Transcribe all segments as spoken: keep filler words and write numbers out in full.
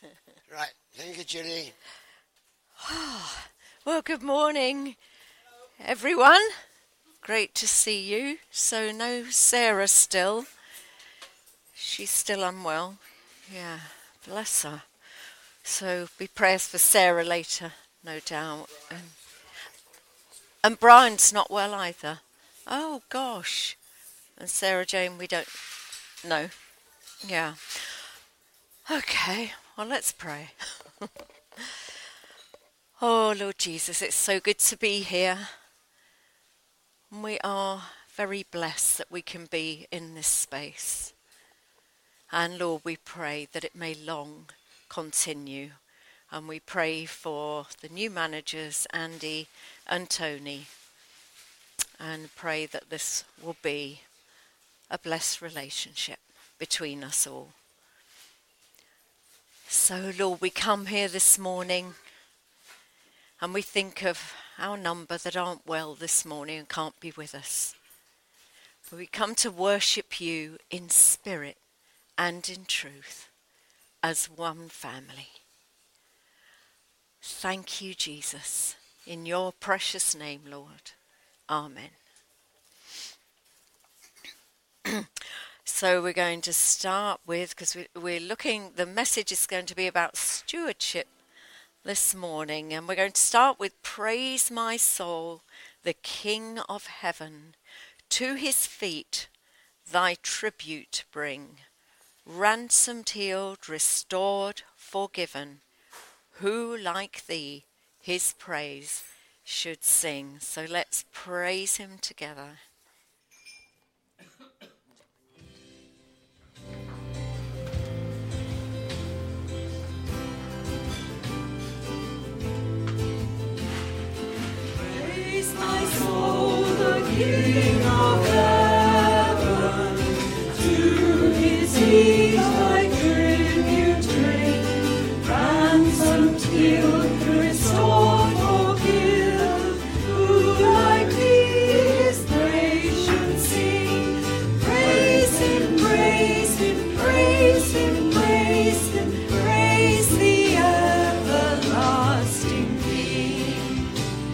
Right, thank you, Julie. Well, good morning, everyone. Great to see you. So, no Sarah still. She's still unwell. Yeah, bless her. So, be prayers for Sarah later, no doubt. And, and Brian's not well either. Oh, gosh. And Sarah Jane, we don't know. Yeah. Okay, well, let's pray. Oh, Lord Jesus, it's so good to be here. We are very blessed that we can be in this space. And Lord, we pray that it may long continue. And we pray for the new managers, Andy and Tony, and pray that this will be a blessed relationship between us all. So, Lord, we come here this morning and we think of our number that aren't well this morning and can't be with us. But we come to worship you in spirit and in truth as one family. Thank you, Jesus. In your precious name, Lord. Amen. So we're going to start with, because we, we're looking, the message is going to be about stewardship this morning. And we're going to start with Praise My Soul, the King of Heaven. To his feet thy tribute bring. Ransomed, healed, restored, forgiven. Who like thee his praise should sing? So let's praise him together. Praise my soul, the King of heaven. To his feet thy tribute bring. Ransomed, healed, restored, forgive. Who like thee his praise should sing? Praise him, praise him, praise him, praise him, praise the everlasting King.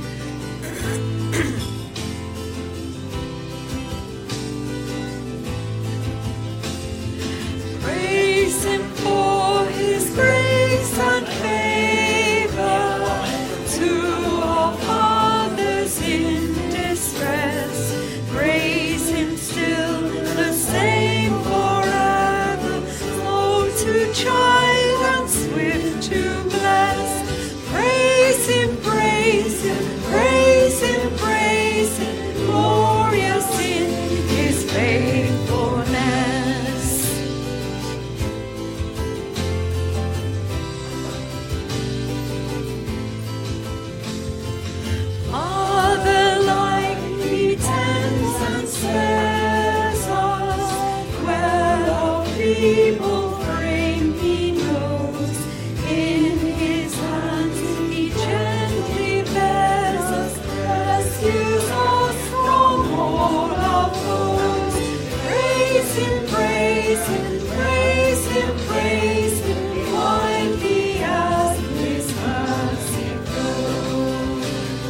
Praise him for his grace and favor to our fathers in distress. Praise him still the same forever, slow to chide and swift to bless. Praise him, praise him, praise him, praise him, glorious in his faithfulness. Father-like he tends and spares us, where our feeble frame he knows. In his hands he gently bears us, rescues us from all our foes. Praise him, praise him, praise him, praise him, widely as his mercy flows.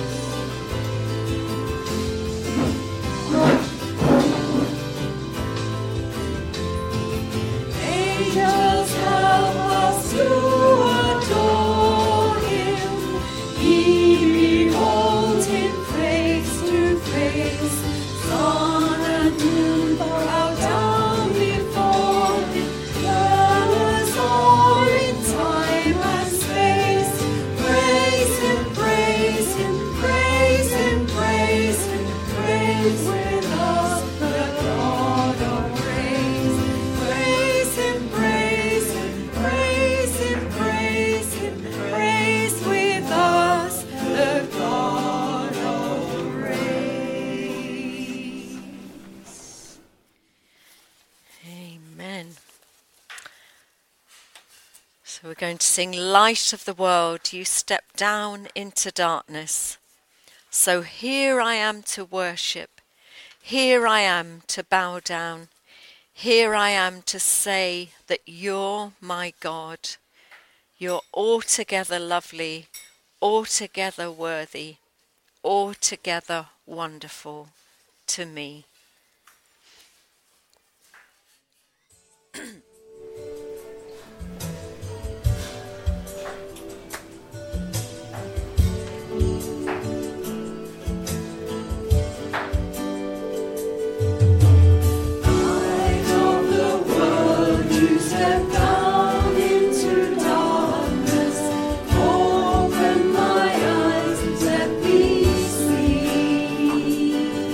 Angels help us to adore him. He beholds him face to face. Sun and moon bow down before him. Others all in time and space. Praise him, praise him, praise him, praise him, praise with us the God of praise. Praise him, praise him, praise him, praise him, praise with us the God of praise. Amen. So we're going to sing Light of the World. You step down into darkness. So here I am to worship. Here I am to bow down. Here I am to say that you're my God. You're altogether lovely, altogether worthy, altogether wonderful to me. Step down into darkness, open my eyes and let me see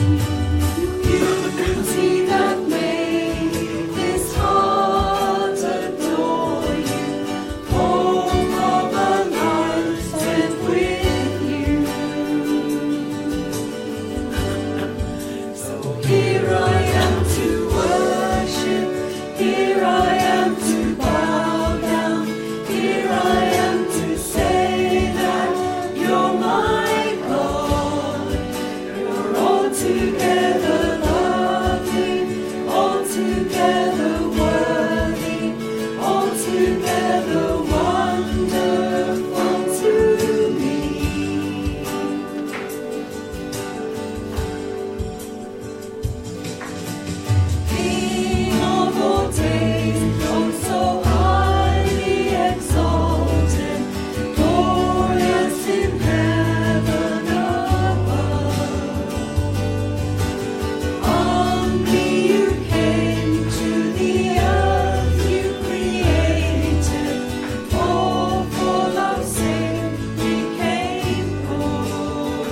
beauty that made this heart adore you. Home of a life spent with you. So here I am to worship. Here I am to bow down. Here I am to say that you're my God. You're altogether lovely, altogether worthy, altogether wonderful to me. King of all days, oh so highly exalted, glorious in heaven above. Humbly you came to the earth you created, all for love's sake became poor.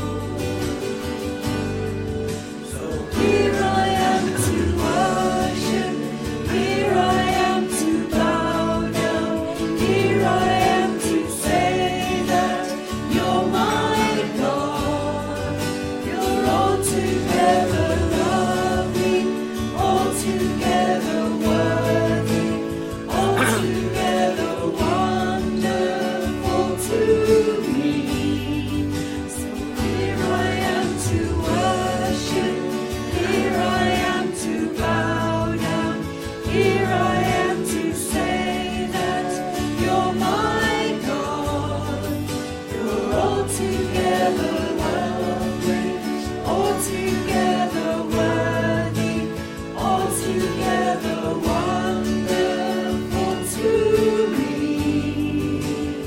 So here I am to worship, here I am to bow down, here I am to say that you're my God. You're altogether lovely, altogether worthy, altogether wonderful to me. So here I am to worship, here I am to bow down, here I am to say that you're my God. You're altogether lovely, altogether worthy, altogether wonderful to me.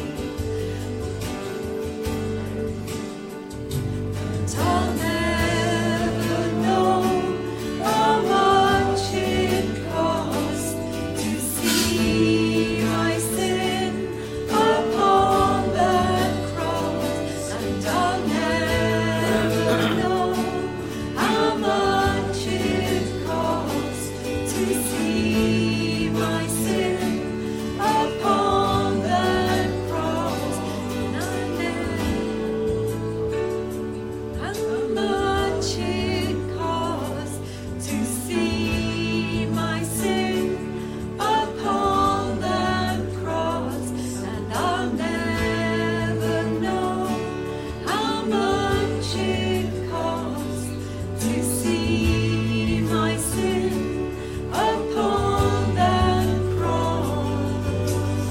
And I'll never know how much it costs to see my sin upon that cross. And I'll never know how much it costs to see my sin upon that cross. And I never how much it costs to see my sin upon that cross, and I'll never know how much it costs to see my sin upon that cross.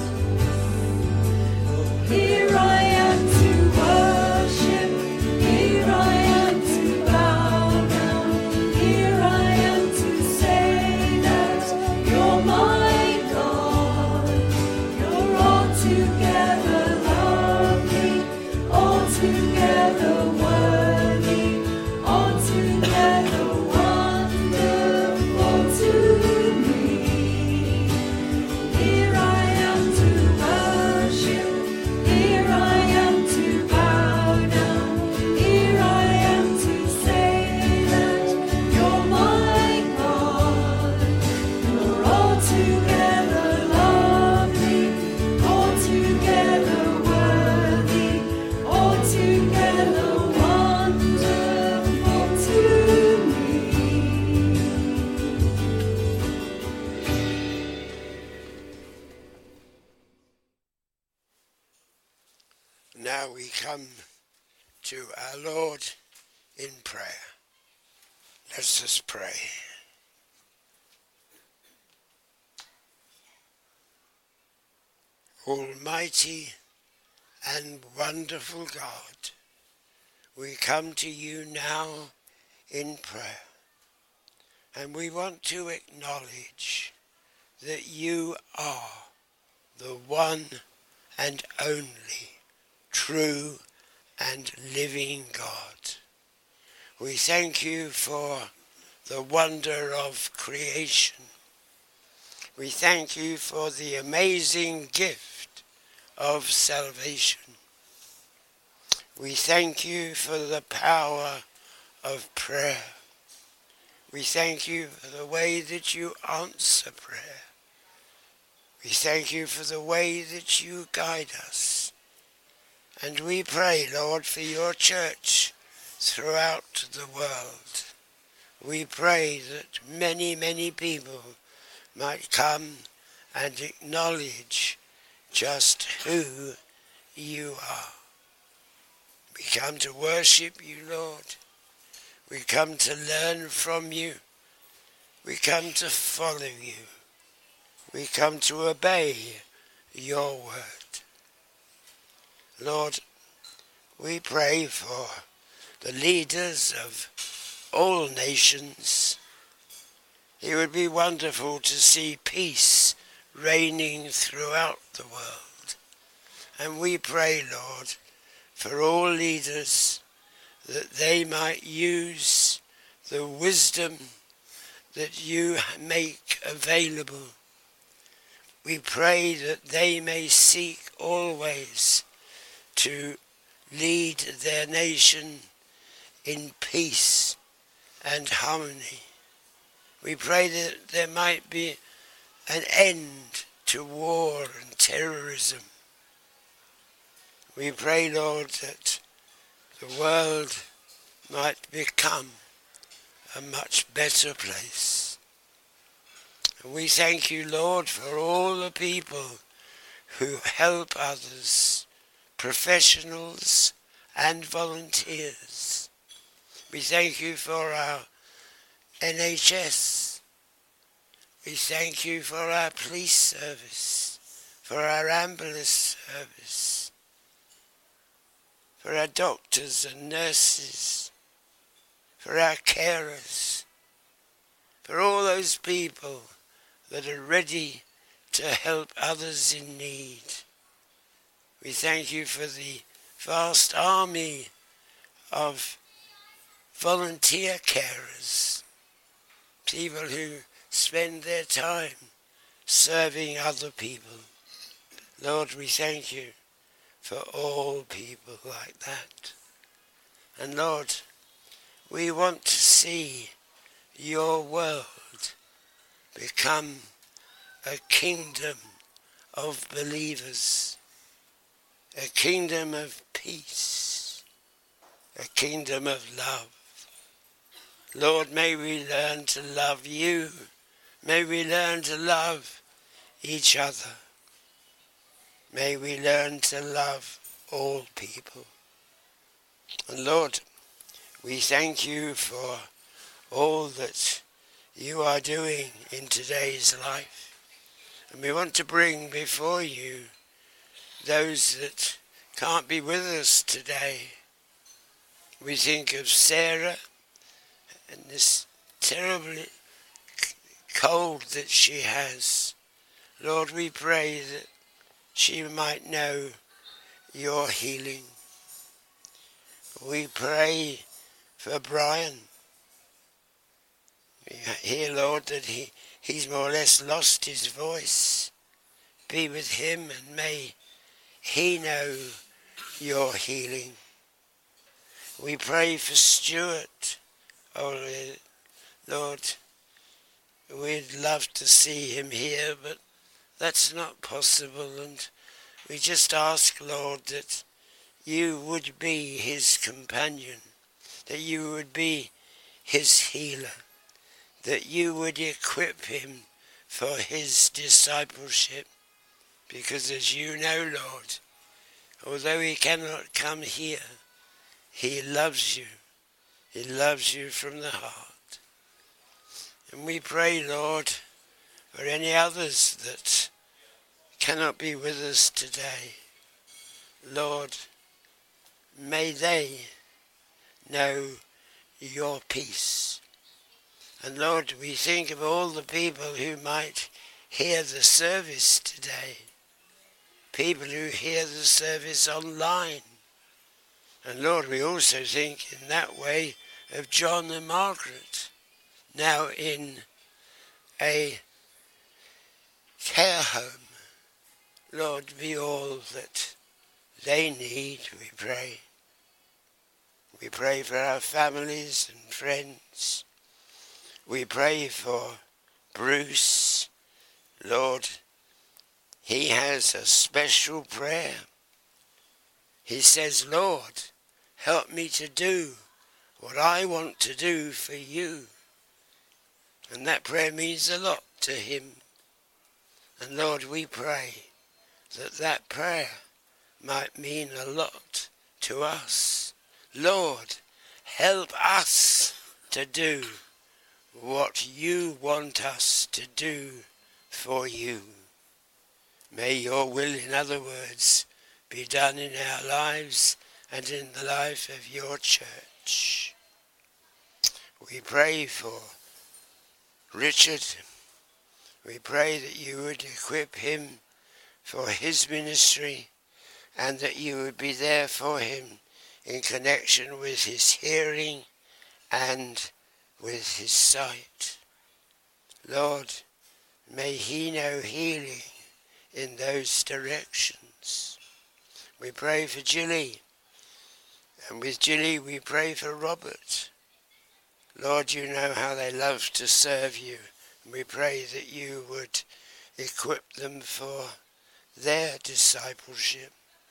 Here I am to worship, here I am to bow down, here I am to say that you're my God. You're altogether lovely, altogether worthy, altogether wonderful to me. Here I am to worship, here I am to bow down, here I am to say that you're my God. You're altogether lovely, altogether worthy, altogether wonderful to me. Now we come to our Lord in prayer. Let us pray. Almighty and wonderful God, we come to you now in prayer, and we want to acknowledge that you are the one and only true and living God. We thank you for the wonder of creation. We thank you for the amazing gift of salvation. We thank you for the power of prayer. We thank you for the way that you answer prayer. We thank you for the way that you guide us. And we pray, Lord, for your church throughout the world. We pray that many, many people might come and acknowledge just who you are. We come to worship you, Lord. We come to learn from you. We come to follow you. We come to obey your word. Lord, we pray for the leaders of all nations. It would be wonderful to see peace reigning throughout the world. And we pray, Lord, for all leaders, that they might use the wisdom that you make available. We pray that they may seek always to lead their nation in peace and harmony. We pray that there might be an end to war and terrorism. We pray, Lord, that the world might become a much better place. And we thank you, Lord, for all the people who help others, professionals and volunteers. We thank you for our N H S. We thank you for our police service, for our ambulance service, for our doctors and nurses, for our carers, for all those people that are ready to help others in need. We thank you for the vast army of volunteer carers, people who spend their time serving other people. Lord, we thank you for all people like that. And Lord, we want to see your world become a kingdom of believers, a kingdom of peace, a kingdom of love. Lord, may we learn to love you. May we learn to love each other. May we learn to love all people. And Lord, we thank you for all that you are doing in today's life. And we want to bring before you those that can't be with us today. We think of Sarah and this terrible cold that she has. Lord, we pray that she might know your healing. We pray for Brian. We hear, Lord, that he, he's more or less lost his voice. Be with him, and may he know your healing. We pray for Stuart. Oh, Lord, we'd love to see him here, but that's not possible. And we just ask, Lord, that you would be his companion, that you would be his healer, that you would equip him for his discipleship. Because as you know, Lord, although he cannot come here, he loves you. He loves you from the heart. And we pray, Lord, for any others that cannot be with us today, Lord, may they know your peace. And Lord, we think of all the people who might hear the service today, people who hear the service online. And Lord, we also think in that way of John and Margaret, now in a care home. Lord, be all that they need, we pray. We pray for our families and friends. We pray for Bruce. Lord, he has a special prayer. He says, Lord, help me to do what I want to do for you. And that prayer means a lot to him. And Lord, we pray that that prayer might mean a lot to us. Lord, help us to do what you want us to do for you. May your will, in other words, be done in our lives and in the life of your church. We pray for Richard. We pray that you would equip him for his ministry and that you would be there for him in connection with his hearing and with his sight. Lord, may he know healing in those directions. We pray for Gilly, and with Gilly we pray for Robert. Lord, you know how they love to serve you, and we pray that you would equip them for their discipleship.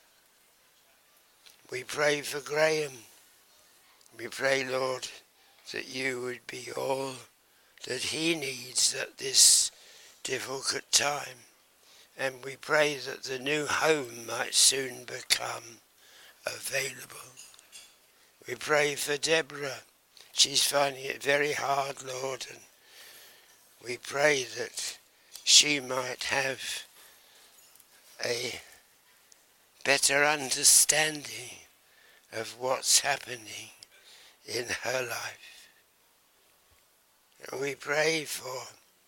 We pray for Graham. We pray, Lord, that you would be all that he needs at this difficult time. And we pray that the new home might soon become available. We pray for Deborah. She's finding it very hard, Lord, and we pray that she might have a better understanding of what's happening in her life. And we pray for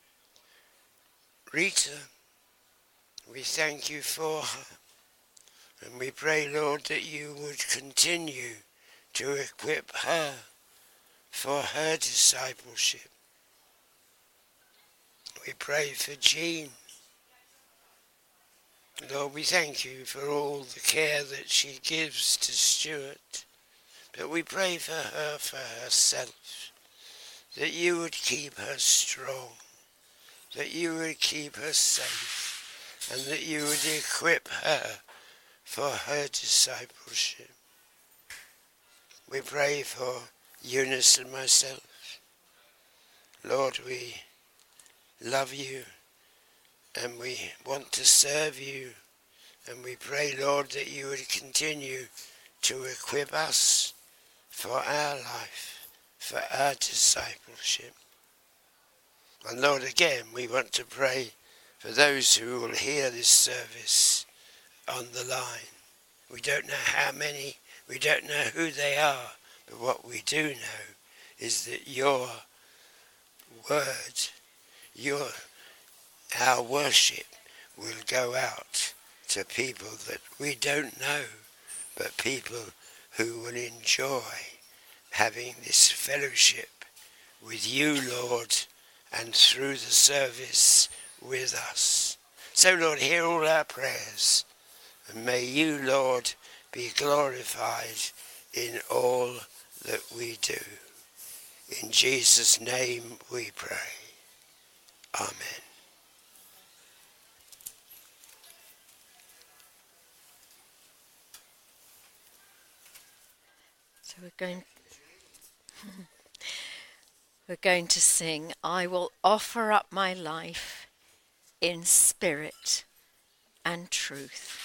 Rita. We thank you for her. And we pray, Lord, that you would continue to equip her for her discipleship. We pray for Jean. Lord, we thank you for all the care that she gives to Stuart. But we pray for her, for herself, that you would keep her strong, that you would keep her safe, and that you would equip her for her discipleship. We pray for Eunice and myself. Lord, we love you and we want to serve you, and we pray, Lord, that you would continue to equip us for our life, for our discipleship. And Lord, again, we want to pray for those who will hear this service on the line. We don't know how many, we don't know who they are, but what we do know is that your word, your our worship will go out to people that we don't know, but people who will enjoy having this fellowship with you, Lord, and through the service with us. So, Lord, hear all our prayers, and may you, Lord, be glorified in all that we do. In Jesus' name we pray. Amen. So we're going we're going to sing, I will offer up my life in spirit and truth.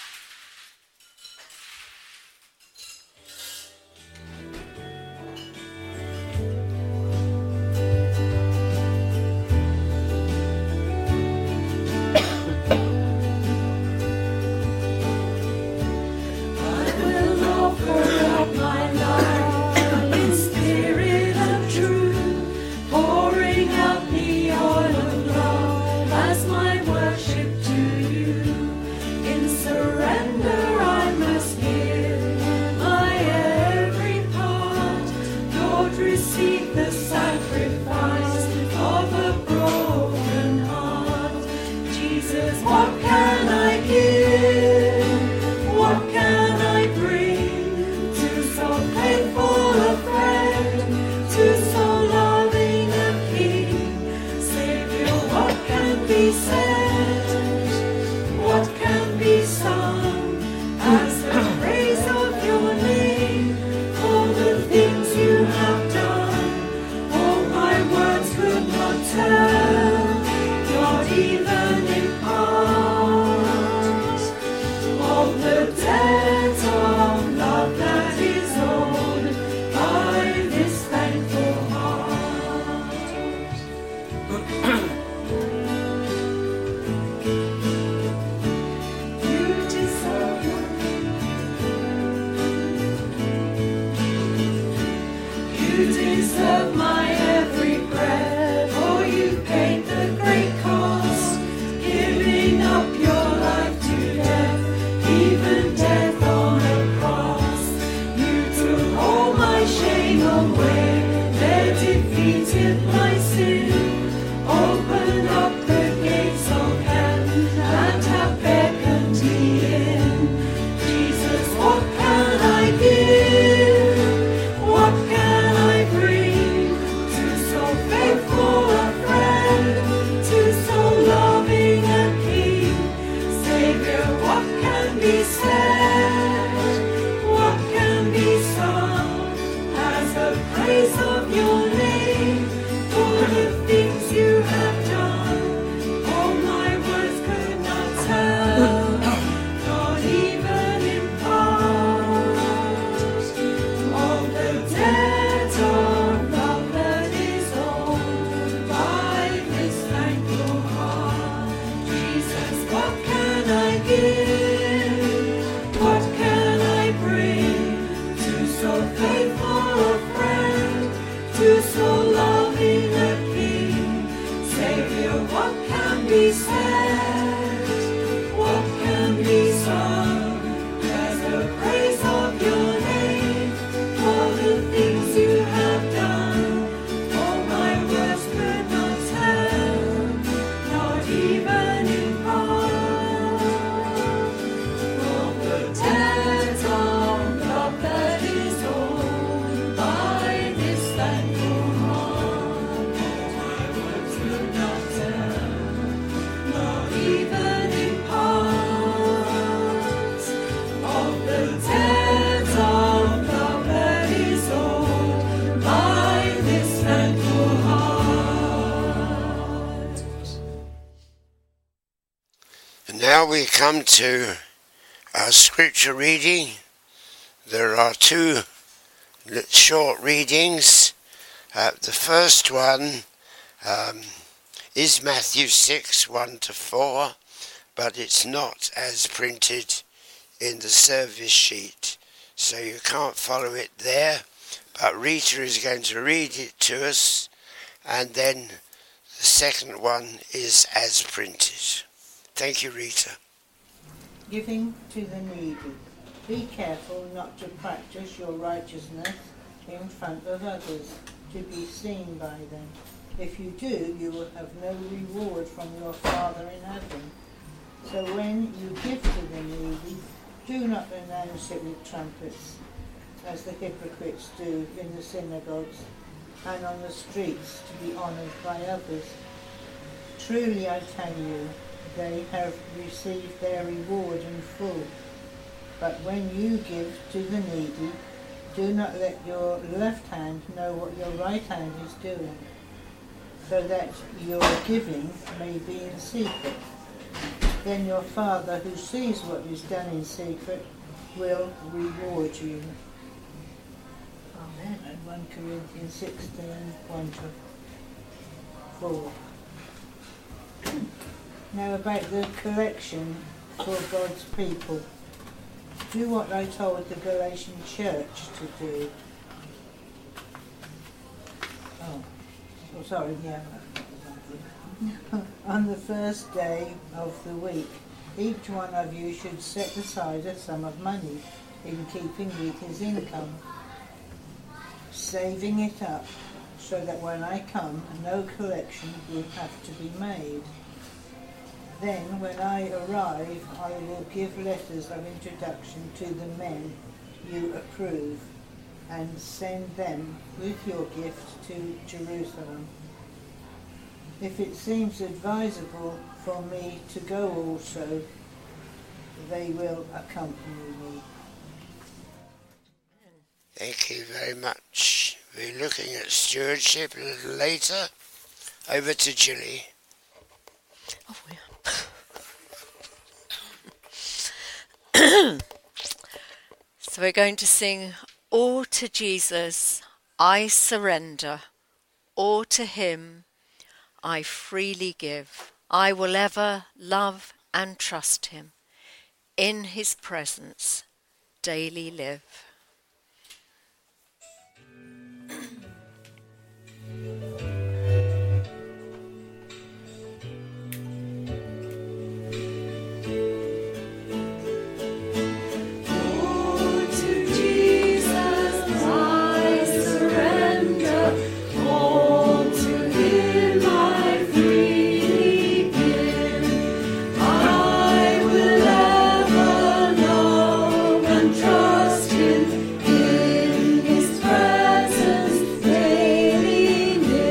be said? What can be sung as the praise of your name? For the things you have done, all my words could not tell, not even in part. Of the debt of love that is owed by this thankful heart. Jesus, what can I give? What can I bring to so faithful a friend, to so loving a King? Savior, what can be said? What can be sung as the praise of your name? For the things you have done, all my words could not tell, not even in part. Of the debt of love that is owed by this thankful heart, my words could not tell, not even in part. Of the debt of love that is owed by this thankful heart. And now we come to our scripture reading. There are two li- short readings. Uh, the first one um, is Matthew six, one to four, but it's not as printed in the service sheet, so you can't follow it there. But Rita is going to read it to us, and then the second one is as printed. Thank you, Rita. Giving to the needy. Be careful not to practice your righteousness in front of others, to be seen by them. If you do, you will have no reward from your Father in heaven. So when you give to the needy, do not announce it with trumpets, as the hypocrites do in the synagogues and on the streets to be honoured by others. Truly I tell you, they have received their reward in full. But when you give to the needy, do not let your left hand know what your right hand is doing, so that your giving may be in secret. Then your Father, who sees what is done in secret, will reward you. Amen. And First Corinthians sixteen, one to four. Now about the collection for God's people. Do what I told the Galatian church to do. Oh, oh sorry, yeah. On the first day of the week, each one of you should set aside a sum of money in keeping with his income, saving it up so that when I come, no collection will have to be made. Then, when I arrive, I will give letters of introduction to the men you approve and send them with your gift to Jerusalem. If it seems advisable for me to go also, they will accompany me. Thank you very much. We're looking at stewardship a little later. Over to Julie. Oh, yeah. So we're going to sing, All to Jesus I surrender, all to him I freely give. I will ever love and trust him, in his presence daily live. Trust him in his presence daily live.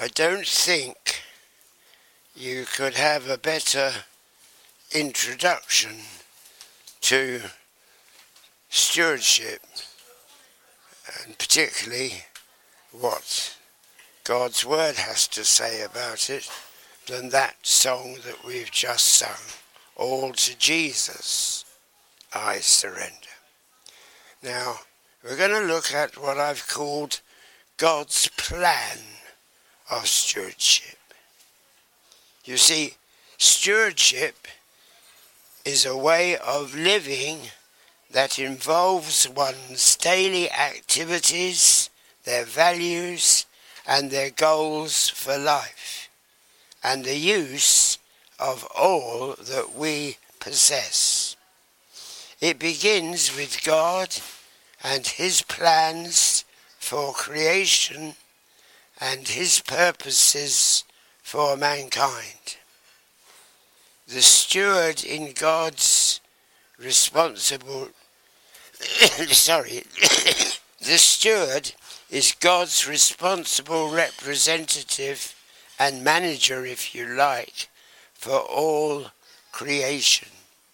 I don't think you could have a better introduction to stewardship, and particularly what God's Word has to say about it, than that song that we've just sung, All to Jesus I Surrender. Now, we're going to look at what I've called God's plan of stewardship. You see, stewardship is a way of living that involves one's daily activities, their values, and their goals for life, and the use of all that we possess. It begins with God and his plans for creation and his purposes for mankind. The steward in God's responsible sorry the steward is God's responsible representative and manager, if you like, for all creation.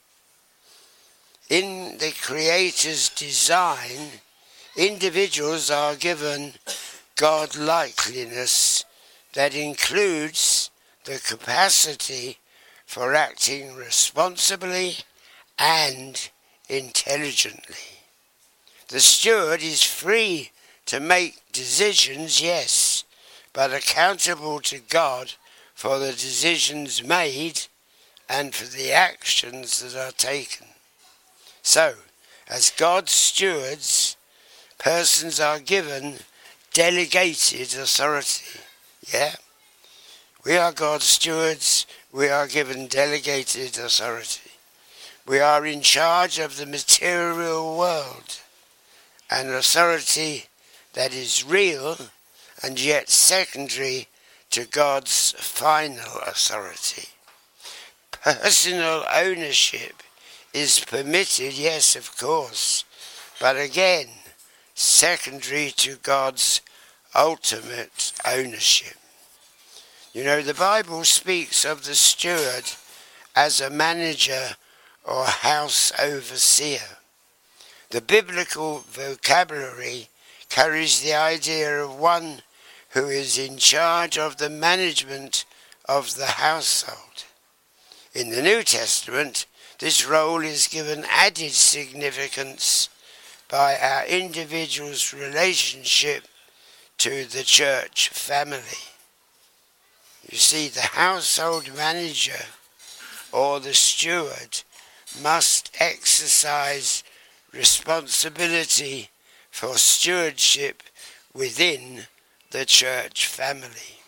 In the Creator's design, individuals are given God-likeness that includes the capacity for acting responsibly and intelligently. The steward is free to make decisions, yes, but accountable to God for the decisions made and for the actions that are taken. So, as God's stewards, persons are given delegated authority. Yeah? We are God's stewards, we are given delegated authority. We are in charge of the material world, an authority that is real and yet secondary to God's final authority. Personal ownership is permitted, yes, of course, but again, secondary to God's ultimate ownership. You know, the Bible speaks of the steward as a manager or house overseer. The biblical vocabulary carries the idea of one who is in charge of the management of the household. In the New Testament, this role is given added significance by our individual's relationship to the church family. You see, the household manager or the steward must exercise responsibility for stewardship within the church family.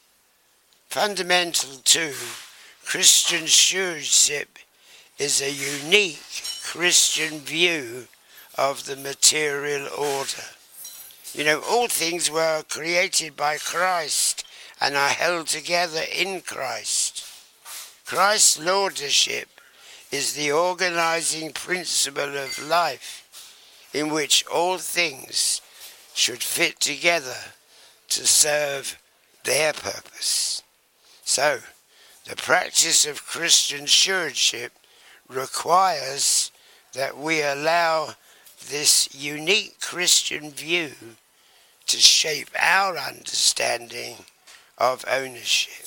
Fundamental to Christian stewardship is a unique Christian view of the material order. You know, all things were created by Christ and are held together in Christ. Christ's lordship is the organizing principle of life in which all things should fit together to serve their purpose. So, the practice of Christian stewardship requires that we allow this unique Christian view to shape our understanding of ownership,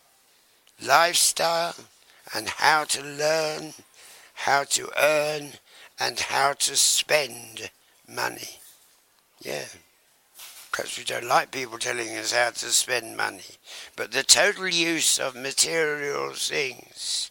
lifestyle, and how to learn, how to earn, and how to spend money. Yeah. Perhaps we don't like people telling us how to spend money, but the total use of material things,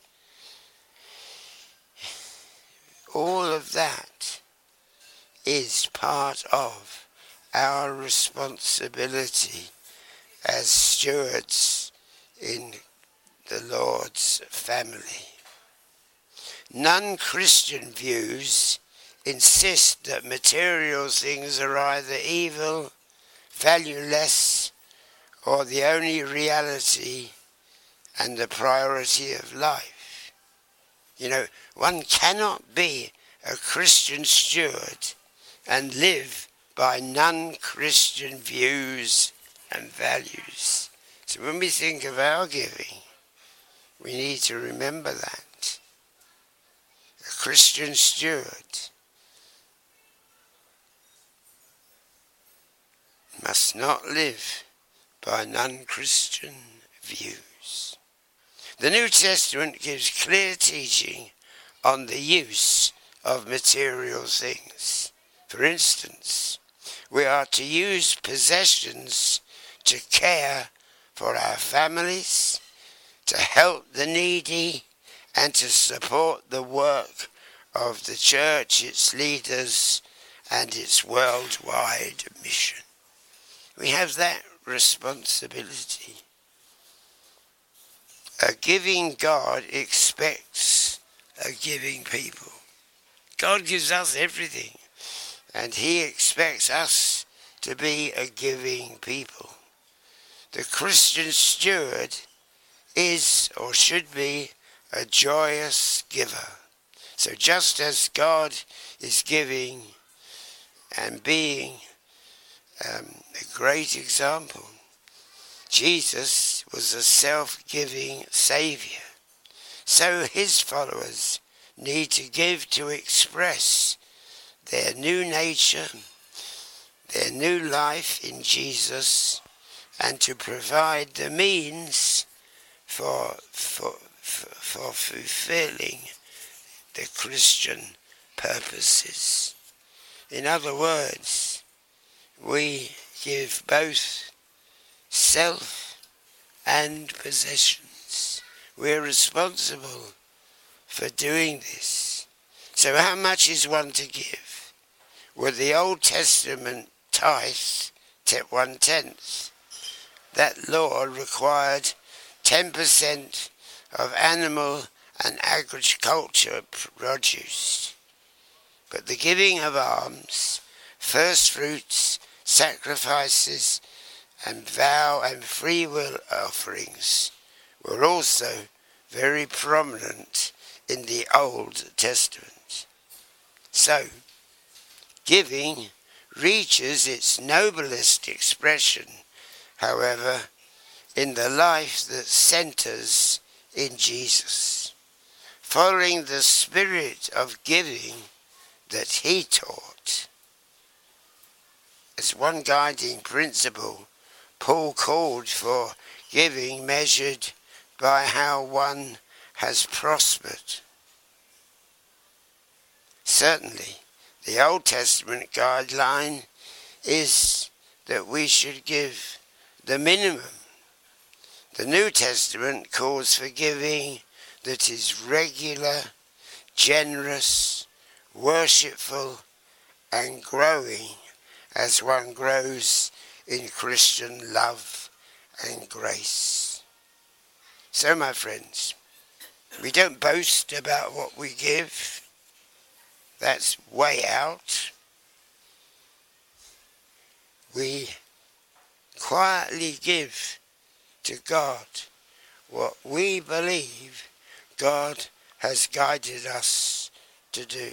all of that is part of our responsibility as stewards in the Lord's family. Non-Christian views insist that material things are either evil, valueless, or the only reality and the priority of life. You know, one cannot be a Christian steward and live by non-Christian views and values. So when we think of our giving, we need to remember that. A Christian steward must not live by non-Christian views. The New Testament gives clear teaching on the use of material things. For instance, we are to use possessions to care for our families, to help the needy, and to support the work of the church, its leaders, and its worldwide mission. We have that responsibility. A giving God expects a giving people. God gives us everything, and he expects us to be a giving people. The Christian steward is or should be a joyous giver. So just as God is giving and being um, a great example, Jesus was a self-giving Saviour. So his followers need to give to express their new nature, their new life in Jesus, and to provide the means for, for, for, for fulfilling the Christian purposes. In other words, we give both self and possessions. We're responsible for doing this. So how much is one to give? Well, the Old Testament tithe, one-tenth. That law required ten percent of animal and agriculture produce. But the giving of alms, first fruits, sacrifices, and vow and free will offerings were also very prominent in the Old Testament. So, giving reaches its noblest expression, however, in the life that centers in Jesus, following the spirit of giving that he taught. As one guiding principle, Paul called for giving measured by how one has prospered. Certainly, the Old Testament guideline is that we should give the minimum. The New Testament calls for giving that is regular, generous, worshipful, and growing as one grows in Christian love and grace. So, my friends, we don't boast about what we give. That's way out. We quietly give to God what we believe God has guided us to do.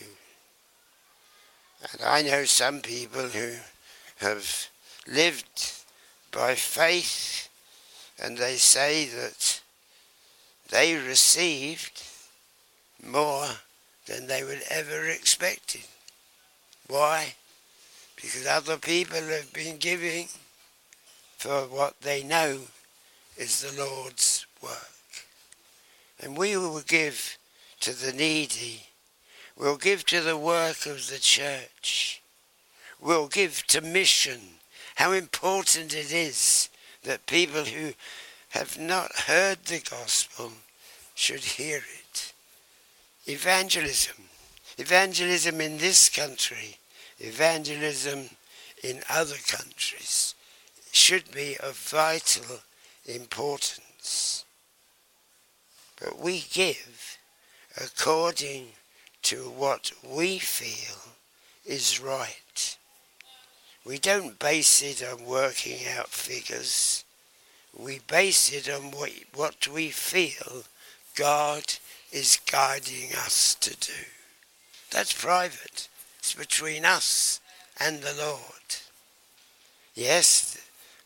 And I know some people who have lived by faith, and they say that they received more than they would ever expected. Why? Because other people have been giving for what they know is the Lord's work. And we will give to the needy. We'll give to the work of the church. We'll give to mission. How important it is that people who have not heard the gospel should hear it. Evangelism. Evangelism in this country, evangelism in other countries should be of vital importance. But we give according to what we feel is right. We don't base it on working out figures. We base it on what, what we feel God is guiding us to do. That's private. It's between us and the Lord. Yes,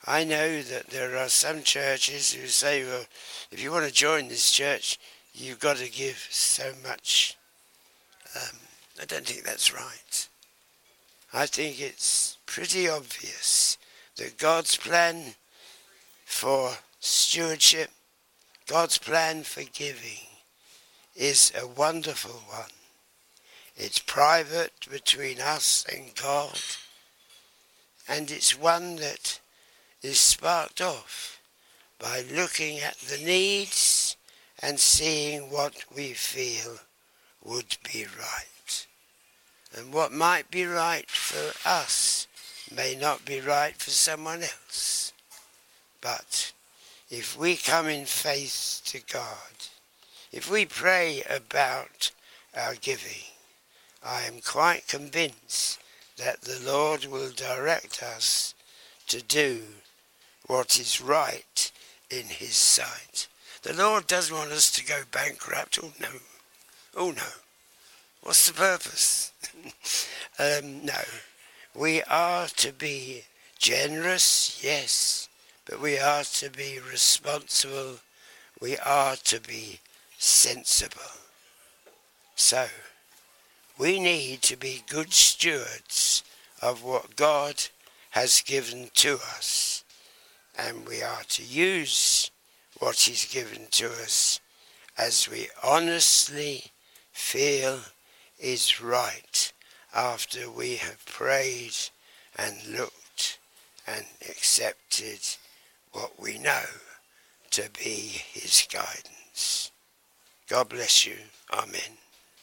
I know that there are some churches who say, well, if you want to join this church, you've got to give so much. Um, I don't think that's right. I think it's pretty obvious that God's plan for stewardship, God's plan for giving is a wonderful one. It's private between us and God, and it's one that is sparked off by looking at the needs and seeing what we feel would be right. And what might be right for us may not be right for someone else. But if we come in faith to God, if we pray about our giving, I am quite convinced that the Lord will direct us to do what is right in his sight. The Lord doesn't want us to go bankrupt. Oh no. Oh no. What's the purpose? um, no. We are to be generous, yes, but we are to be responsible. We are to be sensible. So, we need to be good stewards of what God has given to us. And we are to use what he's given to us as we honestly feel is right after we have prayed and looked and accepted what we know to be his guidance. God bless you. Amen.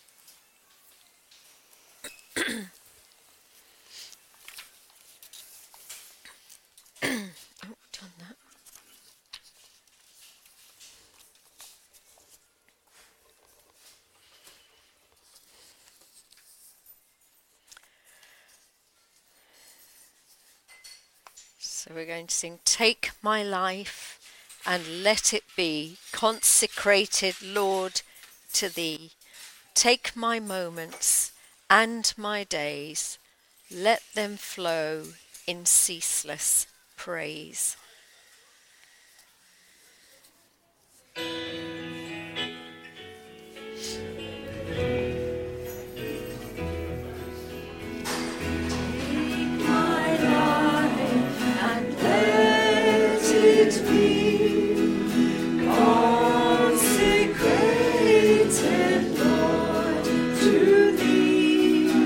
Oh, done that. So we're going to sing Take My Life and Let It Be Consecrated, Lord, to Thee. Take my moments and my days, let them flow in ceaseless praise.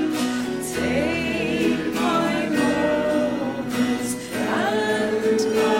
And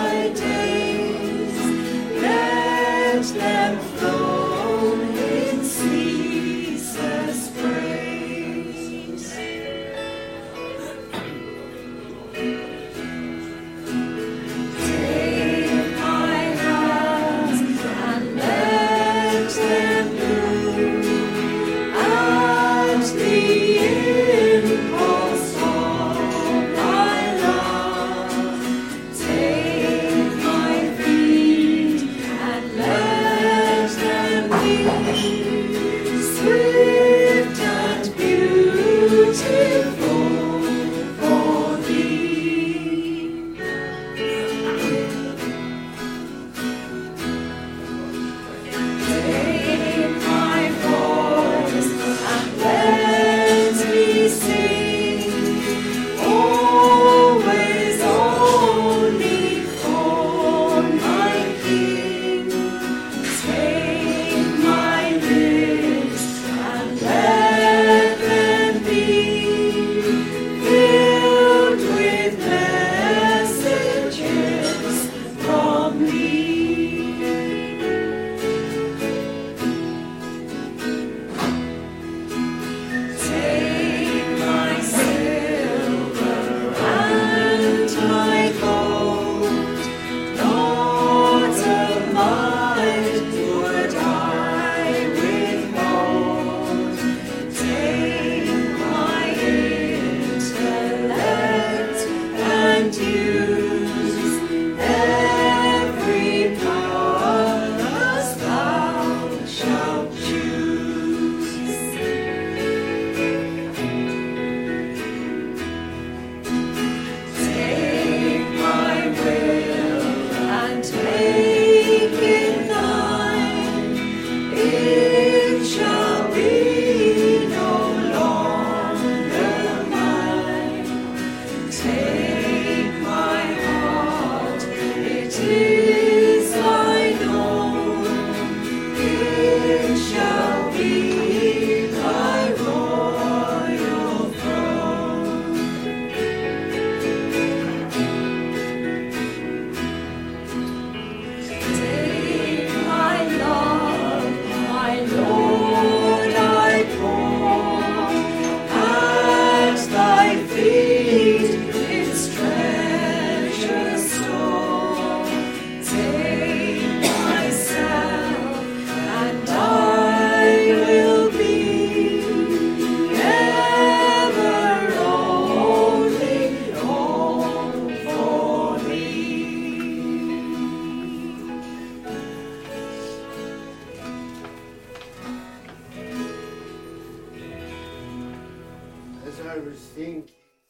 I was thinking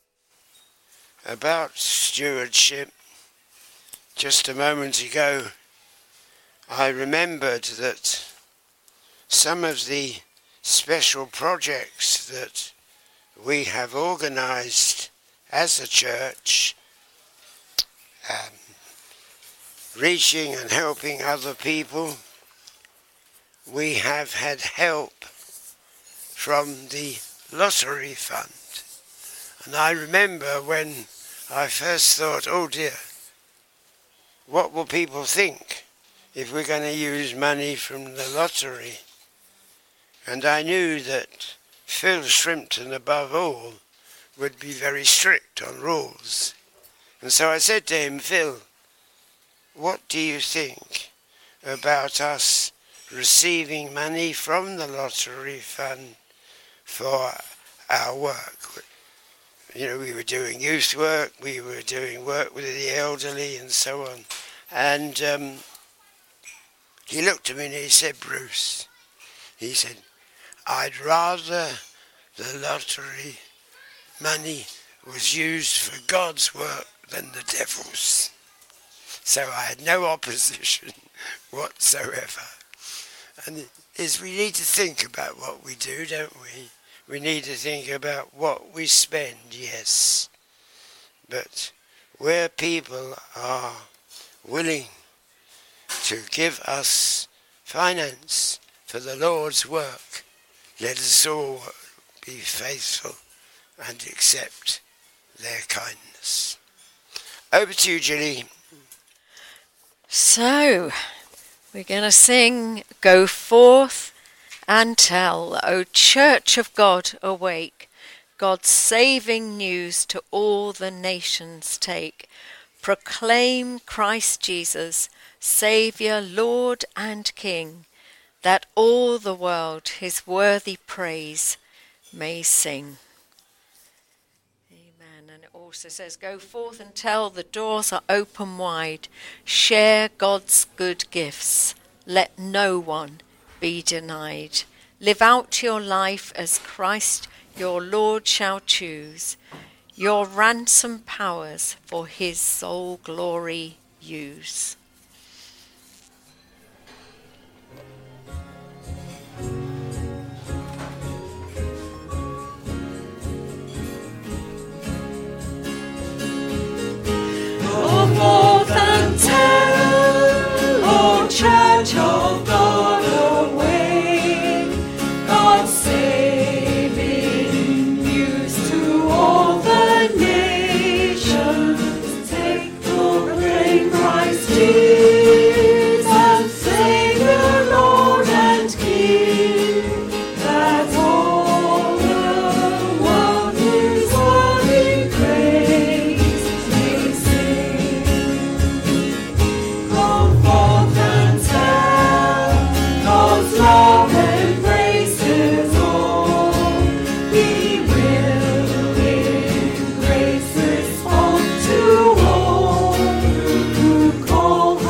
about stewardship just a moment ago, I remembered that some of the special projects that we have organised as a church, um, reaching and helping other people, we have had help from the lottery fund. And I remember when I first thought, oh dear, what will people think if we're going to use money from the lottery? And I knew that Phil Shrimpton, above all, would be very strict on rules. And so I said to him, Phil, what do you think about us receiving money from the lottery fund for our work? You know, we were doing youth work, we were doing work with the elderly and so on. And um, he looked at me and he said, Bruce, he said, I'd rather the lottery money was used for God's work than the devil's. So I had no opposition whatsoever. And it is we need to think about what we do, don't we? We need to think about what we spend, yes. But where people are willing to give us finance for the Lord's work, let us all be faithful and accept their kindness. Over to you, Julie. So, we're going to sing Go Forth and Tell, O Church of God, awake. God's saving news to all the nations take. Proclaim Christ Jesus, Saviour, Lord and King, that all the world his worthy praise may sing. Amen. And it also says, go forth and tell, the doors are open wide. Share God's good gifts. Let no one be denied. Live out your life as Christ your Lord shall choose. Your ransom powers for his sole glory use. Go forth and tell, O Church of God, awake, God's saving news to all the nations. Take, proclaim Christ Jesus, Saviour, Lord and King, that all the world his worthy praise may sing. Go forth and tell, God's love embraces all. He will in grace respond to all who call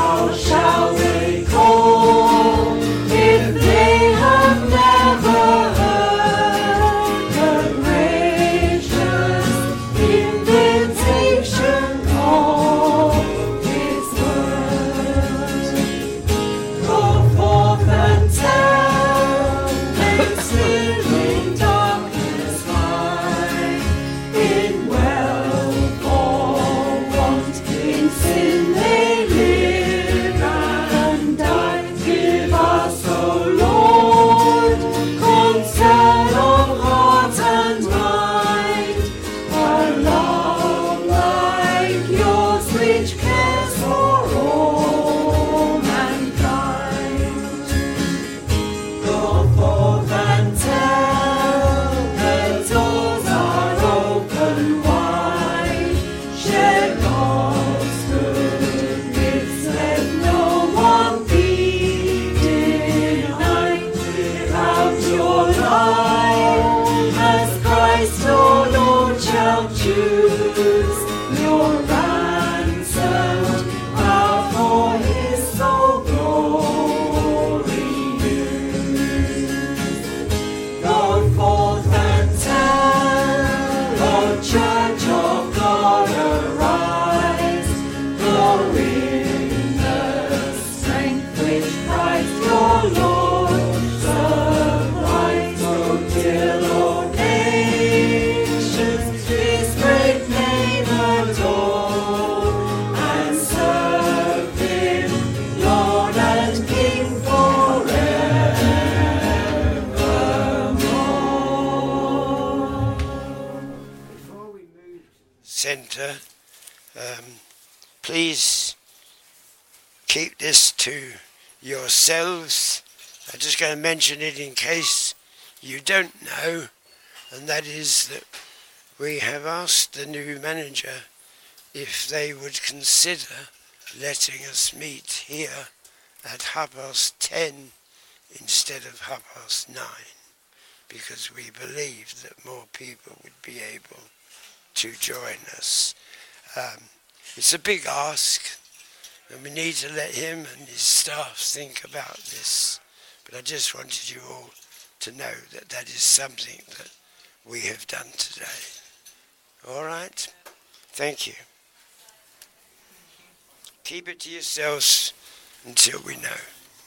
chapter. Um, please keep this to yourselves. I'm just going to mention it in case you don't know, and that is that we have asked the new manager if they would consider letting us meet here at half past ten instead of half past nine, because we believe that more people would be able to join us. Um, it's a big ask, and we need to let him and his staff think about this. But I just wanted you all to know that that is something that we have done today. All right? Thank you. Keep it to yourselves until we know.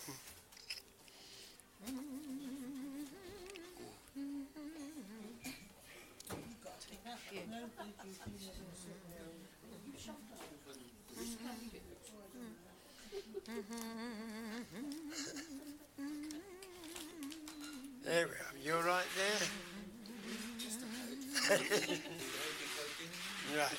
There we are. You're right there? Right.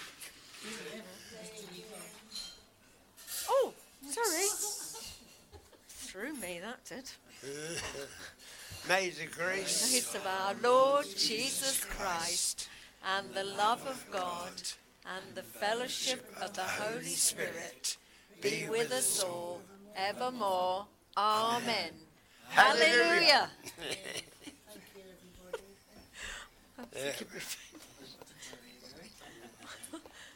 Oh, sorry. Threw me, that did. May the grace Grace of our Lord Jesus Christ, and the love of God, and the fellowship of the Holy Spirit be with us all evermore. Amen. Hallelujah. Hallelujah.